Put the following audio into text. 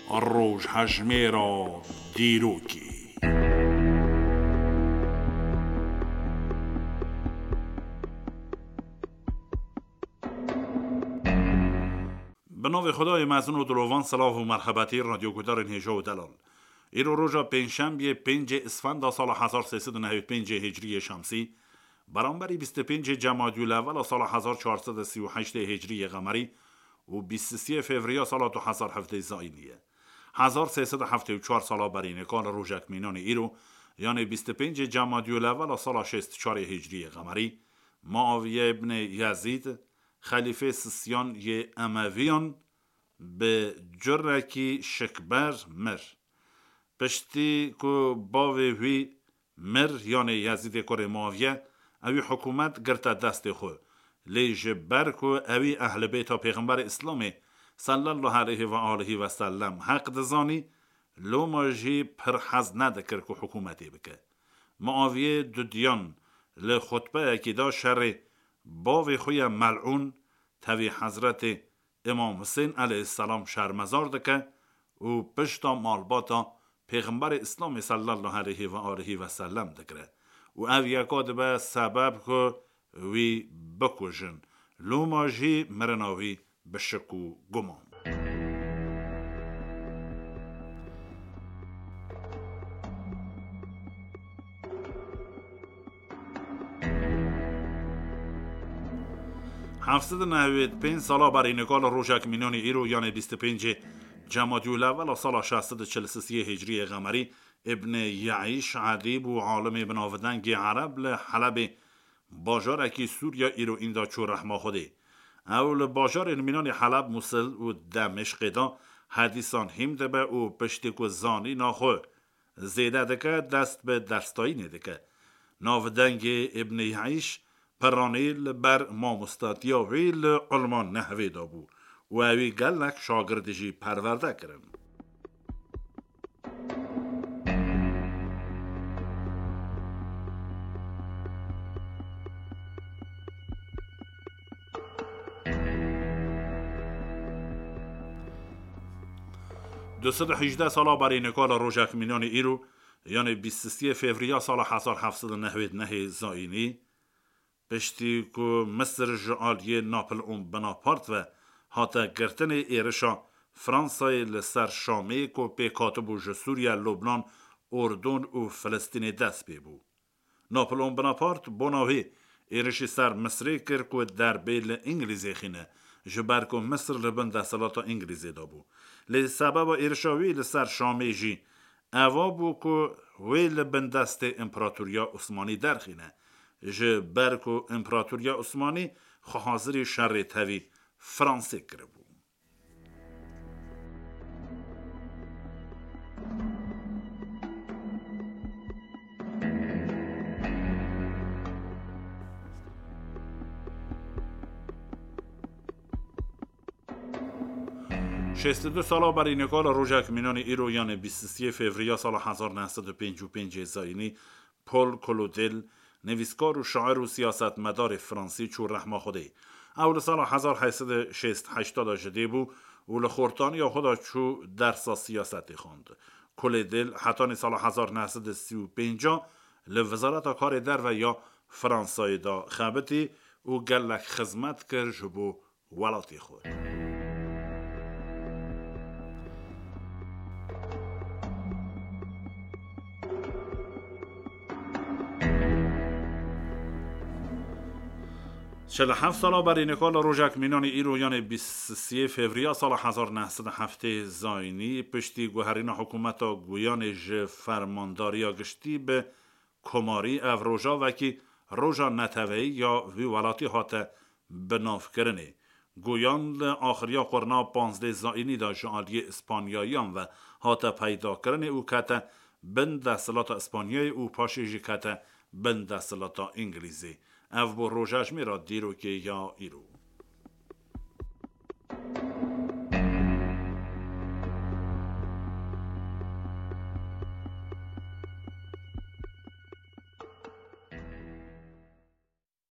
روژ هجمه را دیروکی. به نام خدای مزون و دروان سلاف و مرحبتی رادیو گودار هیجا و دلال. ایرو روژا پنجشنبه 5 اسفند سال 1395 هجری شمسی برانبری 25 جمادی الاول سال 1438 هجری قمری و 23 فوریه سال 2007 زاینیه 1374 سال برای نکال روژک مینان ایرو یعنی 25 جمادی الاول سال 64 هجری قمری معاویه ابن یزید خلیفه سیسیان ی امویان به جرکی شکبر مر پشتی که باوی مر یعنی یزید کره معاویه اوی حکومت گرتا دست خو لیج برکو اوی اهل بیت پیغمبر اسلامی صلی الله علیه و آله و سلم حق دزانی لو ماجی پر حز ندکر که حکومتی بکه معاویه دودیان لخطبه اکی دا شر باوی خوی ملعون توی حضرت امام حسین علیه السلام شرمزار دکه و پشتا مالباتا پیغمبر اسلام صلی الله علیه و آله و سلم دکره و او یکاد به سبب که وی بکوژن لو ماجی مرناوی بشکو گمان. هفتصد نهوید 5 سالا برای نکال روژک مینان ایرو یعنی 25 جمادی الاول سال 643 هجری قمری ابن یعیش عدیب و عالم بناودنگ عرب لحلب باجار اکی سوریا ایرو این دا چو رحمه خوده اول باجار مینان حلب موسل و دمشق دا حدیثان هم دبه و پشتک و زانی ناخو زیده دکه دست به دستایی ندکه ناودنگ ابن یعیش پرانیل بر مامستاتیا ویل علمان نحوی دا بو و اوی گلک شاگردجی پرورده کرن. دوصد 18 سالا برای نکال روژک مینان ایرو یعنی 23 فوریه سال 1799 زاینی پشتی که مصر جعالی ناپل اون بناپارت و حتی گرتن ایرشا فرانسای لسر شامی که پی کاتبو سوریا لبنان اردن و فلسطین دست بی بو ناپل اون بناپارت بناوی ایرشی سر مصری کر که در بیل انگلیزی خینه جبر که مصر لبن دستلاتا انگلیزی دا بو لی سبب ایرشاوی لسر شامی جی اوا بو که وی لبن دست امپراتوریا عثمانی درخینه جبر که امپراتوریا عثمانی خواهازری شر تاوی فرانسه کرده بود. شست دو سالا برای نکال روژک مینان ایرو یعنی 23 فوریه سال 1955 زاینی پول کلودل نویسکار و شاعر و سیاست مدار فرانسی چو رحمه خوده اول سال 1880 جده بو و لخورتانی یا خدا چو درس سیاست خوند کلودل حتی سال 1935 لوزارت کار در و یا فرانسای دا خبتی و گلک خدمت کر جبو ولاتی خود. چهل 7 سالا برای نکال روژک مینان ایرو یعنی 23 فوریه سال 1907 زاینی پشتی گوهرین حکومت گویان ج فرمانداری گشتی به کماری او روژا وکی روژا نتوی یا وی ولاتی هاته بناف کرنه گویان آخریا قرنا 15 زاینی دا جعالی اسپانیایان و هاته پیدا کرنه او کته بند دستلات اسپانیای او پاشی جی کته بند دستلات انگلیزی او با روژش میرا دیرو که یا ایرو